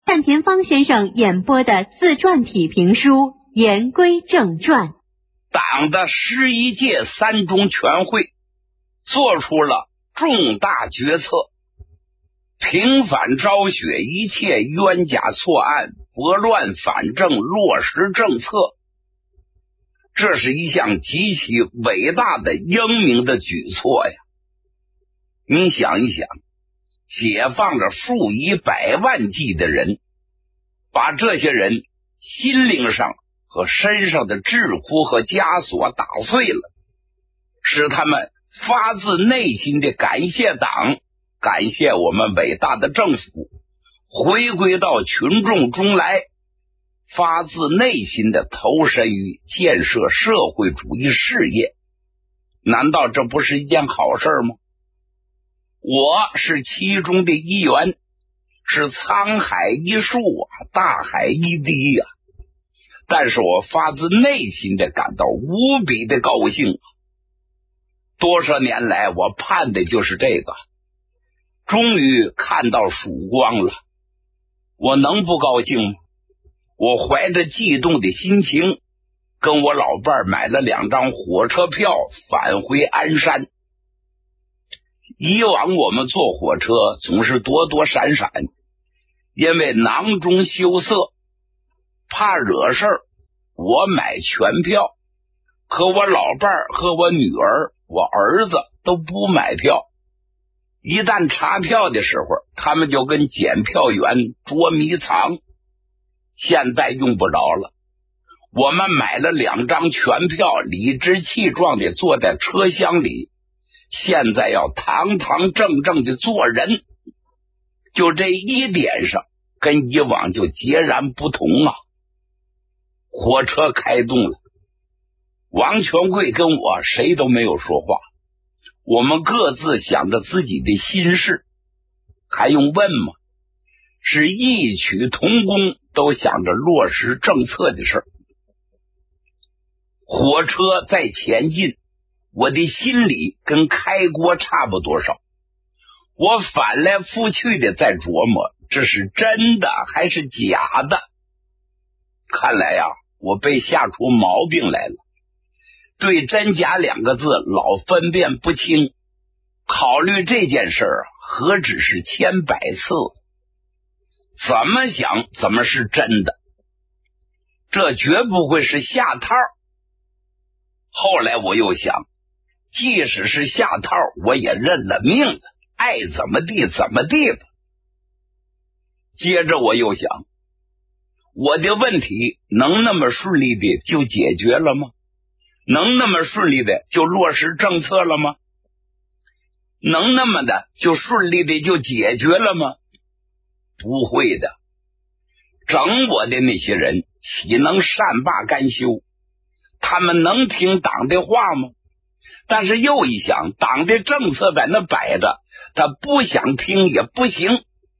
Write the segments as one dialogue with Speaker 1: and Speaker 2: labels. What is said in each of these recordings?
Speaker 1: 单田芳先生演播的自传体评书《言归正传》。
Speaker 2: 党的11届三中全会做出了重大决策，平反昭雪一切冤假错案，拨乱反正，落实政策。这是一项极其伟大的英明的举措呀！你想一想，解放了数以百万计的人，把这些人心灵上和身上的桎梏和枷锁打碎了，使他们发自内心的感谢党，感谢我们伟大的政府，回归到群众中来，发自内心的投身于建设社会主义事业。难道这不是一件好事吗？我是其中的一员，是沧海一粟大海一滴呀！但是我发自内心的感到无比的高兴。多少年来我盼的就是这个，终于看到曙光了，我能不高兴吗？我怀着激动的心情，跟我老伴买了2张火车票返回鞍山。以往我们坐火车总是躲躲闪闪，因为囊中羞涩，怕惹事儿，我买全票，可我老伴和我女儿我儿子都不买票。一旦查票的时候，他们就跟检票员捉迷藏。现在用不着了，我们买了2张全票，理直气壮的坐在车厢里，现在要堂堂正正的做人，就这一点上跟以往就截然不同啊！火车开动了，王全贵跟我谁都没有说话，我们各自想着自己的心事，还用问吗？是异曲同工，都想着落实政策的事。火车在前进，我的心里跟开锅差不多少，我翻来覆去的在琢磨，这是真的还是假的？看来呀，我被吓出毛病来了，对真假2个字老分辨不清，考虑这件事何止是千百次，怎么想怎么是真的，这绝不会是下套。后来我又想，即使是下套，我也认了命了，爱怎么地怎么地吧。接着我又想，我的问题能那么顺利的就解决了吗？能那么顺利的就落实政策了吗？能那么的就顺利的就解决了吗？不会的。整我的那些人岂能善罢甘休？他们能听党的话吗？但是又一想，党的政策在那摆着，他不想听也不行。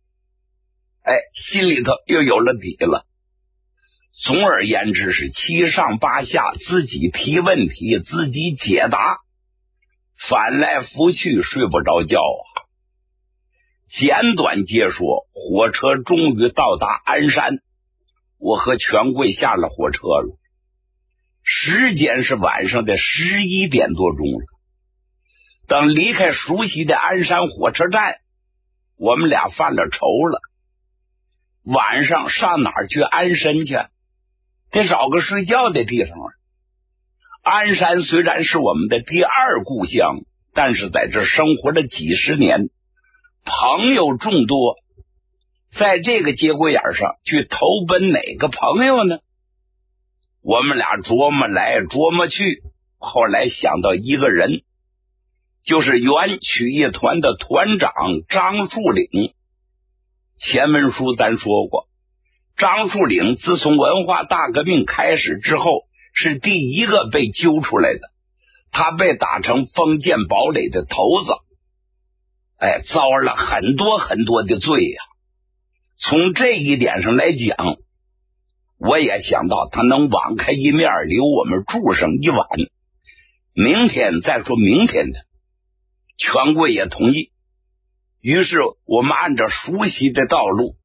Speaker 2: 心里头又有了底了。总而言之是七上八下，自己提问题，自己解答，翻来覆去睡不着觉啊。简短截说，火车终于到达鞍山，我和权贵下了火车了。时间是晚上的11点多钟了。等离开熟悉的鞍山火车站，我们俩犯了愁了。晚上上哪儿去安身去？得找个睡觉的地方啊。鞍山虽然是我们的第2故乡，但是在这生活了几十年，朋友众多，在这个节骨眼上去投奔哪个朋友呢？我们俩琢磨来琢磨去，后来想到一个人，就是原曲艺团的团长张树岭。前文书咱说过，张树岭自从文化大革命开始之后，是第一个被揪出来的，他被打成封建堡垒的头子，遭了很多很多的罪呀。从这一点上来讲，我也想到他能网开一面，留我们住上一晚，明天再说明天的。权贵也同意，于是我们按照熟悉的道路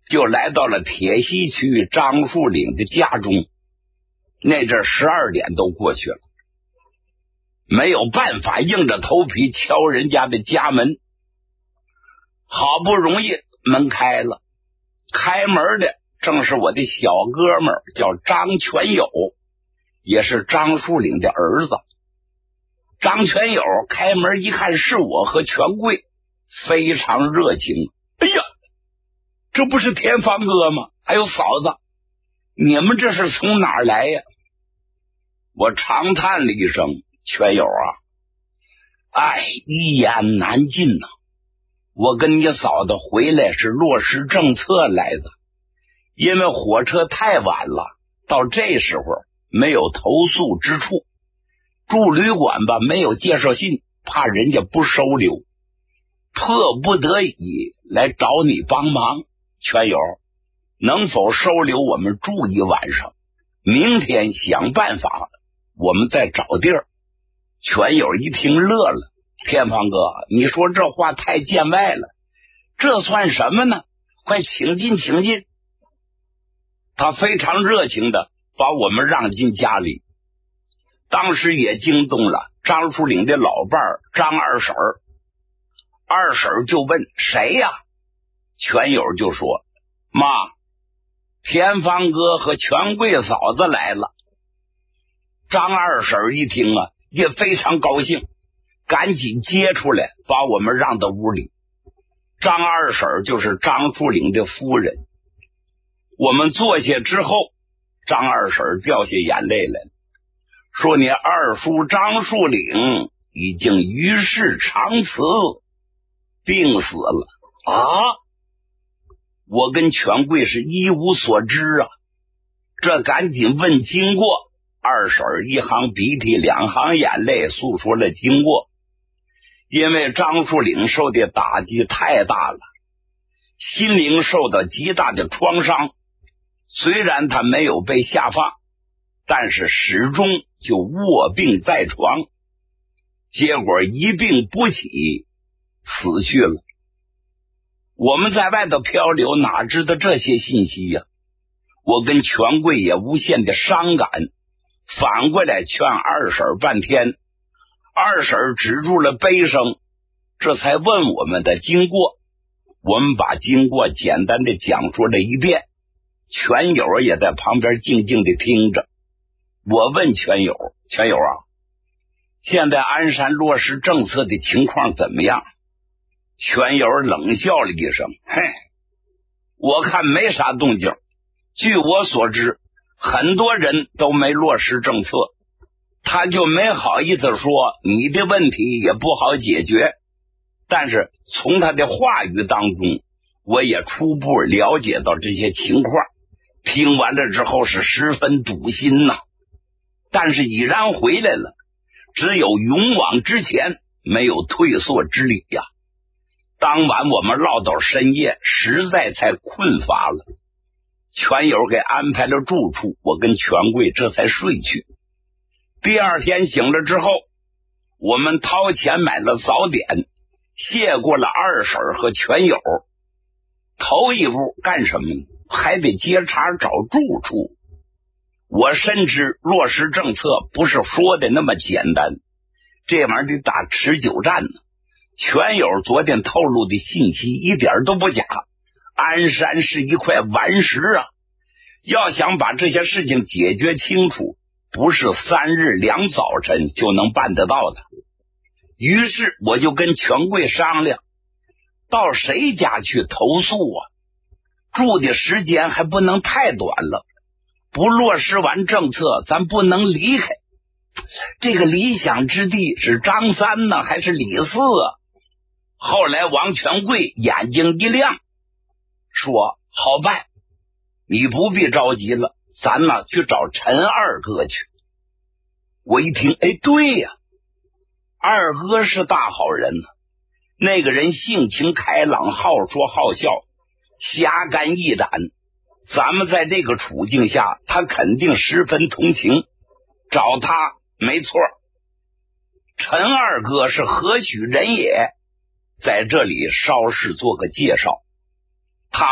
Speaker 2: 就来到了铁西区张树岭的家中。那阵12点都过去了，没有办法，硬着头皮敲人家的家门。好不容易门开了，开门的正是我的小哥们儿，叫张全友，也是张树岭的儿子。张全友开门一看是我和权贵，非常热情。哎呀，这不是田芳哥吗？还有嫂子，你们这是从哪儿来呀？我长叹了一声，全友啊，哎，一言难尽呐。我跟你嫂子回来是落实政策来的，因为火车太晚了，到这时候没有投宿之处，住旅馆吧没有介绍信，怕人家不收留，迫不得已来找你帮忙。全友，能否收留我们住一晚上？明天想办法，我们再找地儿。全友一听乐了，天芳哥，你说这话太见外了，这算什么呢？快请进，请进。他非常热情的把我们让进家里，当时也惊动了张树岭的老伴儿张二婶儿。二婶儿就问谁呀？全友就说，妈，田芳哥和权贵嫂子来了。张二婶儿一听啊，也非常高兴，赶紧接出来把我们让到屋里。张二婶儿就是张树岭的夫人。我们坐下之后，张二婶儿掉下眼泪来了，说你二叔张树岭已经于世长辞，病死了啊！我跟权贵是一无所知啊，这赶紧问经过。二婶儿一行鼻涕两行眼泪诉说了经过。因为张树岭受的打击太大了，心灵受到极大的创伤，虽然他没有被下放，但是始终就卧病在床，结果一病不起，死去了。我们在外头漂流，哪知道这些信息呀？我跟权贵也无限的伤感，反过来劝二婶半天，二婶止住了悲声，这才问我们的经过。我们把经过简单的讲述了一遍，全友也在旁边静静的听着。我问全友啊，现在鞍山落实政策的情况怎么样？全友冷笑了一声，嘿，我看没啥动静。据我所知，很多人都没落实政策，他就没好意思说你的问题也不好解决。但是从他的话语当中，我也初步了解到这些情况，听完了之后是十分堵心呐。但是已然回来了，只有勇往直前，没有退缩之理呀。当晚我们唠到深夜，实在太困乏了，全友给安排了住处，我跟权贵这才睡去。第二天醒了之后，我们掏钱买了早点，谢过了二婶和全友。头一步干什么呢？还得接茬找住处。我深知落实政策不是说的那么简单，这玩意儿得打持久战呢。全友昨天透露的信息一点都不假，鞍山是一块顽石啊，要想把这些事情解决清楚，不是3日2早晨就能办得到的。于是我就跟权贵商量，到谁家去投诉啊？住的时间还不能太短了，不落实完政策咱不能离开。这个理想之地是张三呢还是李四啊？后来王权贵眼睛一亮，说好办，你不必着急了，咱呢去找陈二哥去。我一听，哎，对呀，二哥是大好人呢，那个人性情开朗，好说好笑，侠肝义胆，咱们在这个处境下，他肯定十分同情，找他没错。陈二哥是何许人也？在这里稍事做个介绍，他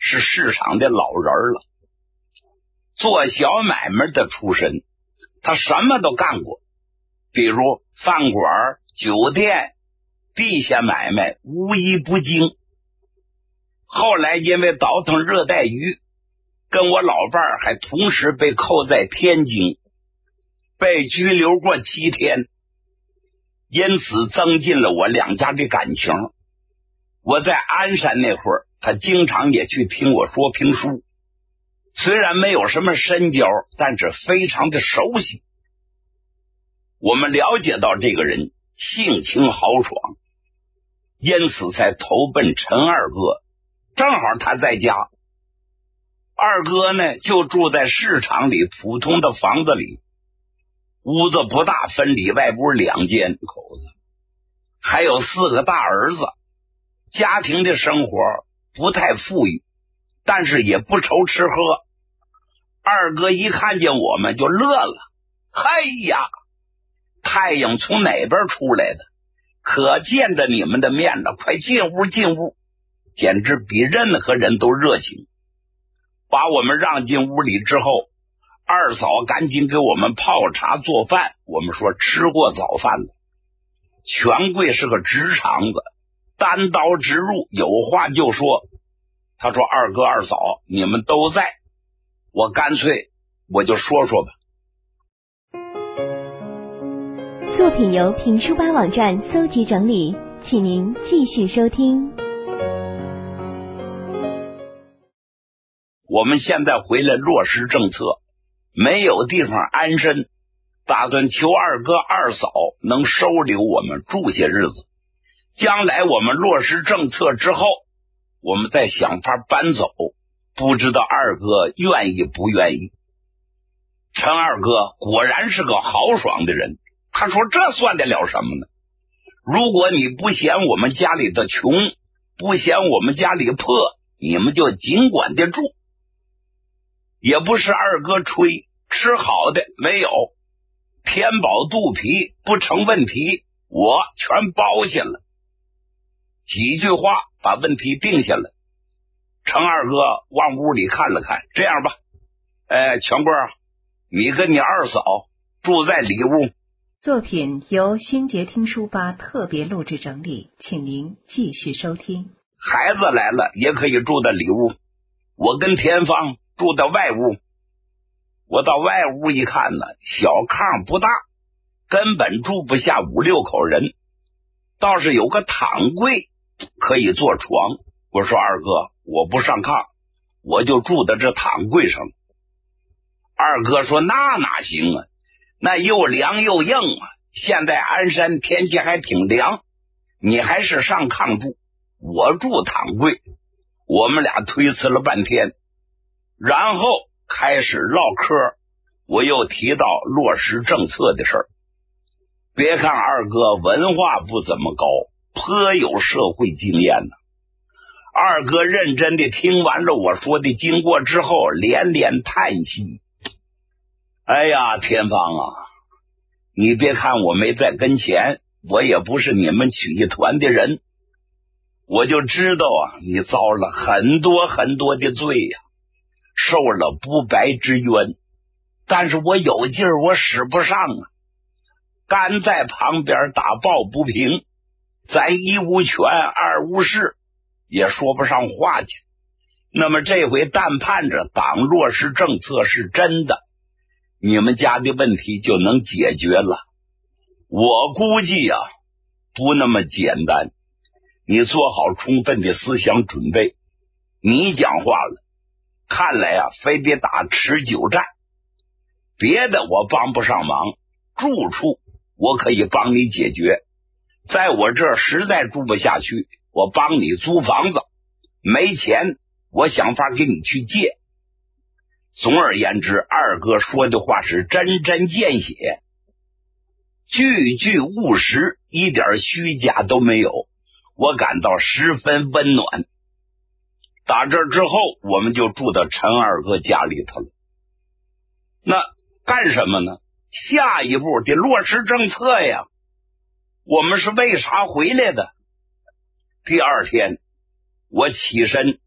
Speaker 2: 是市场的老人了，做小买卖的出身，他什么都干过，比如饭馆、酒店、地下买卖无一不精。后来因为倒腾热带鱼，跟我老伴儿还同时被扣在天津，被拘留过7天，因此增进了我两家的感情。我在鞍山那会儿，他经常也去听我说评书，虽然没有什么深交，但是非常的熟悉。我们了解到这个人性情豪爽，因此才投奔陈二哥，正好他在家。二哥呢就住在市场里普通的房子里，屋子不大，分里外屋2间口子，还有4个大儿子。家庭的生活不太富裕，但是也不愁吃喝。二哥一看见我们就乐了，嘿呀，太阳从哪边出来的，可见着你们的面了，快进屋进屋，简直比任何人都热情。把我们让进屋里之后，二嫂赶紧给我们泡茶做饭，我们说吃过早饭了。权贵是个直肠子，单刀直入，有话就说。他说二哥二嫂你们都在，我干脆我就说说吧。
Speaker 1: 作品由评书吧网站搜集整理，请您继续收听。
Speaker 2: 我们现在回来落实政策，没有地方安身，打算求二哥二嫂能收留我们住些日子，将来我们落实政策之后，我们再想法搬走，不知道二哥愿意不愿意。陈二哥果然是个豪爽的人，他说这算得了什么呢？如果你不嫌我们家里的穷，不嫌我们家里破，你们就尽管的住。也不是二哥吹，吃好的没有，填饱肚皮不成问题，我全包下了。几句话把问题定下来。程二哥往屋里看了看，这样吧，全贵你跟你二嫂住在里屋。
Speaker 3: 作品由新杰听书吧特别录制整理，请您继续收听。
Speaker 2: 孩子来了也可以住在里屋，我跟田芳住在外屋。我到外屋一看呢，小炕不大，根本住不下5、6口人，倒是有个躺柜可以坐床。我说二哥，我不上炕，我就住在这躺柜上。二哥说那哪行啊，那又凉又硬啊，现在鞍山天气还挺凉，你还是上炕住，我住躺柜。我们俩推辞了半天，然后开始唠嗑。我又提到落实政策的事儿。别看二哥文化不怎么高，颇有社会经验呢。二哥认真的听完了我说的经过之后，连连叹息。哎呀，田芳啊，你别看我没在跟前，我也不是你们曲艺团的人，我就知道啊，你遭了很多很多的罪呀，受了不白之冤，但是我有劲儿我使不上啊，干在旁边打抱不平，咱一无权二无势，也说不上话去。那么这回但盼着党落实政策是真的，你们家的问题就能解决了。我估计啊，不那么简单，你做好充分的思想准备。你讲话了，看来啊，非得打持久战。别的我帮不上忙，住处我可以帮你解决，在我这儿实在住不下去，我帮你租房子，没钱我想法给你去借。总而言之，二哥说的话是真真见血，句句务实，一点虚假都没有，我感到十分温暖。打这之后，我们就住到陈二哥家里头了。那干什么呢？下一步得落实政策呀。我们是为啥回来的？第二天我起身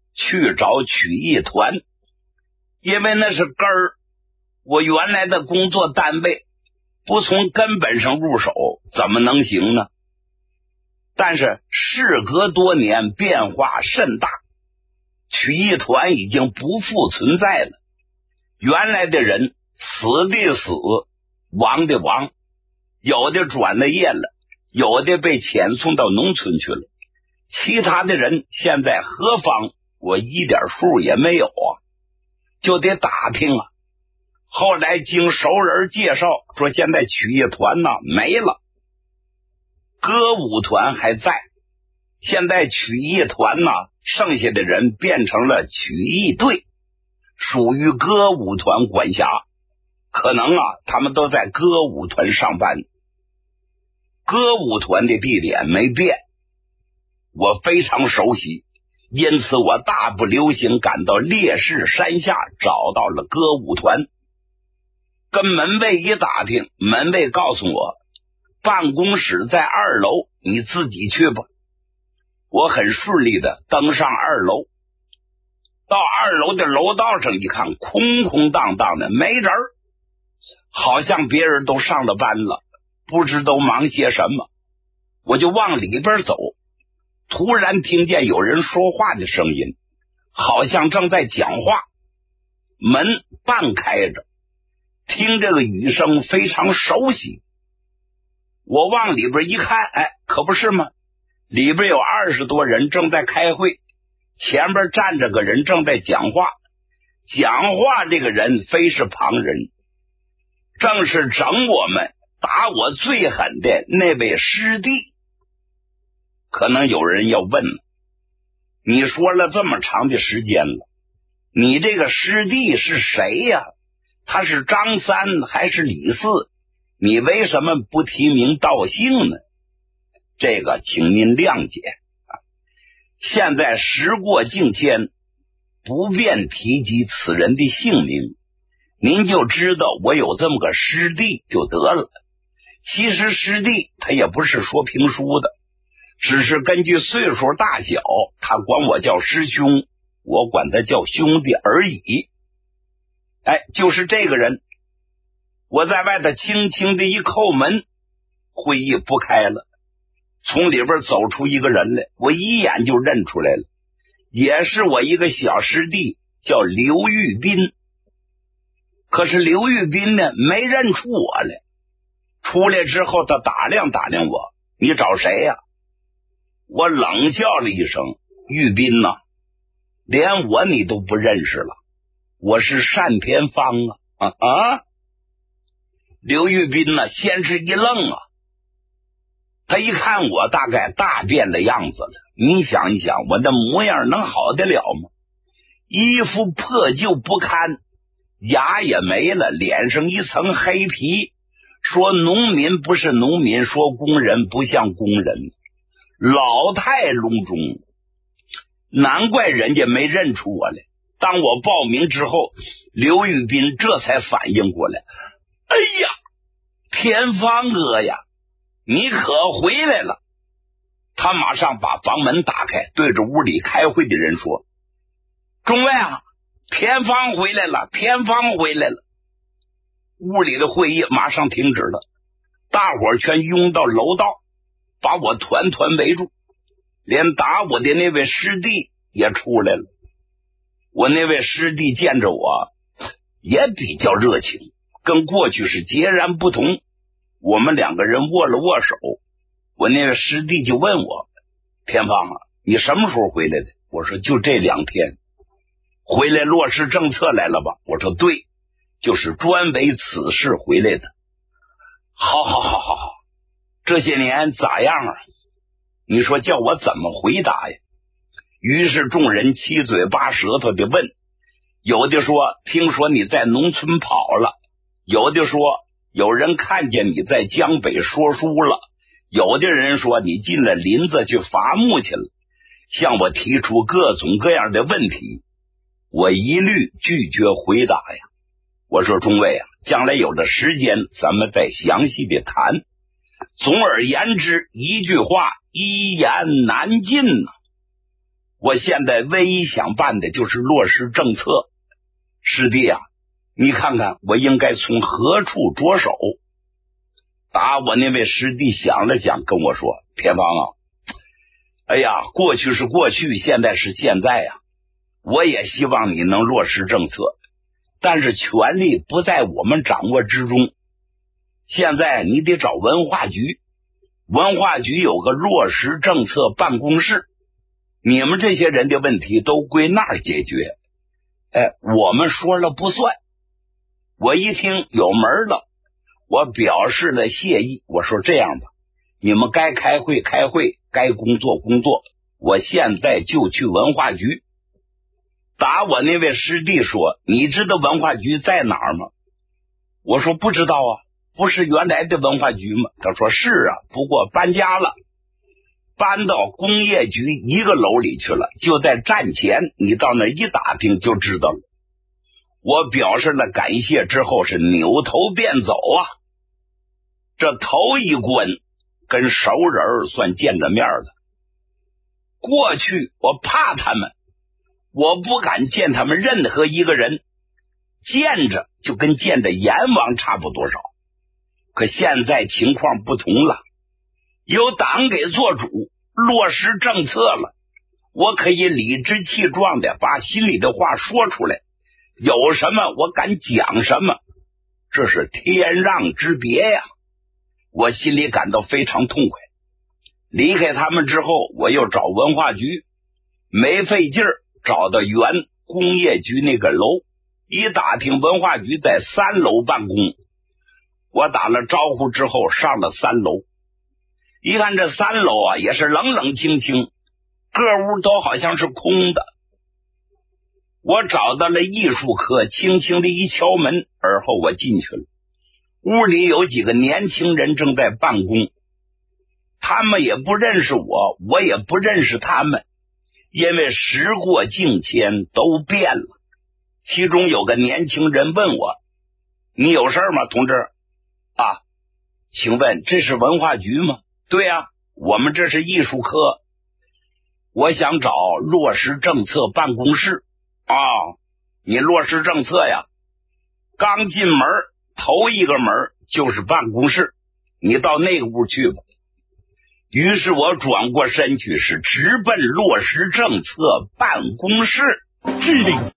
Speaker 2: 去找曲艺团，因为那是根儿。我原来的工作单位不从根本上入手，怎么能行呢？但是事隔多年，变化甚大，曲艺团已经不复存在了。原来的人死的死，亡的亡，有的转了业了，有的被遣送到农村去了，其他的人现在何方，我一点数也没有啊，就得打听啊。后来经熟人介绍说，现在曲艺团呢没了，歌舞团还在，现在曲艺团呢剩下的人变成了曲艺队，属于歌舞团管辖，可能啊他们都在歌舞团上班。歌舞团的地点没变，我非常熟悉，因此我大步流星赶到烈士山下，找到了歌舞团。跟门卫一打听，门卫告诉我办公室在2楼，你自己去吧。我很顺利的登上2楼，到2楼的楼道上一看，空空荡荡的，没人，好像别人都上了班了，不知都忙些什么。我就往里边走，突然听见有人说话的声音，好像正在讲话，门半开着，听这个语声非常熟悉。我往里边一看，可不是吗？里边有20多人正在开会，前边站着个人正在讲话，讲话这个人非是旁人，正是整我们打我最狠的那位师弟。可能有人要问了，你说了这么长的时间了，你这个师弟是谁呀？他是张三还是李四？你为什么不提名道姓呢？这个请您谅解啊。现在时过境迁，不便提及此人的姓名，您就知道我有这么个师弟就得了。其实师弟他也不是说评书的，只是根据岁数大小，他管我叫师兄，我管他叫兄弟而已。就是这个人。我在外头轻轻的一叩门，会议不开了，从里边走出一个人来，我一眼就认出来了，也是我一个小师弟，叫刘玉斌。可是刘玉斌呢，没认出我来。出来之后，他打量打量我，你找谁呀？我冷笑了一声，玉斌呐，连我你都不认识了，我是单田芳啊。刘玉斌呢，先是一愣啊，他一看我大概大变的样子了，你想一想，我的模样能好得了吗？衣服破旧不堪，牙也没了，脸上一层黑皮，说农民不是农民，说工人不像工人，老态龙钟，难怪人家没认出我来。当我报名之后，刘玉斌这才反应过来，哎呀，田芳哥呀，你可回来了。他马上把房门打开，对着屋里开会的人说，众位啊，田芳回来了，田芳回来了。屋里的会议马上停止了，大伙全拥到楼道，把我团团围住，连打我的那位师弟也出来了。我那位师弟见着我也比较热情，跟过去是截然不同。我们两个人握了握手，我那位师弟就问我，田芳啊，你什么时候回来的？我说就这2天。回来落实政策来了吧？我说对，就是专为此事回来的。好，这些年咋样啊？你说叫我怎么回答呀？于是众人七嘴八舌头的问，有的说听说你在农村跑了，有的说有人看见你在江北说书了，有的人说你进了林子去伐木去了，向我提出各种各样的问题，我一律拒绝回答呀。我说中尉啊，将来有了时间咱们再详细的谈。总而言之，一句话，一言难尽呐。 我现在唯一想办的就是落实政策。师弟啊，你看看我应该从何处着手？打我那位师弟想了想，跟我说：偏方啊，哎呀，过去是过去，现在是现在呀。我也希望你能落实政策，但是权力不在我们掌握之中。现在你得找文化局，文化局有个落实政策办公室，你们这些人的问题都归那儿解决。我们说了不算。我一听有门了，我表示了谢意。我说这样吧，你们该开会开会，该工作工作，我现在就去文化局。打我那位师弟说：你知道文化局在哪儿吗？我说不知道啊，不是原来的文化局吗？他说是啊，不过搬家了，搬到工业局一个楼里去了，就在站前，你到那一打听就知道了。我表示了感谢之后是扭头便走啊。这头一关跟熟人算见着面了。过去我怕他们，我不敢见他们任何一个人，见着就跟见着阎王差不多少。可现在情况不同了，由党给做主，落实政策了，我可以理直气壮的把心里的话说出来，有什么我敢讲什么，这是天壤之别呀。我心里感到非常痛快。离开他们之后，我又找文化局，没费劲儿找到原工业局那个楼，一打听文化局在3楼办公。我打了招呼之后上了3楼，一看这3楼啊也是冷冷清清，各屋都好像是空的。我找到了艺术科，轻轻的一敲门，而后我进去了。屋里有几个年轻人正在办公，他们也不认识我，我也不认识他们，因为时过境迁，都变了。其中有个年轻人问我：你有事吗，同志？啊，请问这是文化局吗？对啊，我们这是艺术科，我想找落实政策办公室。啊，你落实政策呀？刚进门头一个门就是办公室，你到那个屋去吧。于是我转过身去，是直奔落实政策办公室。
Speaker 4: 致令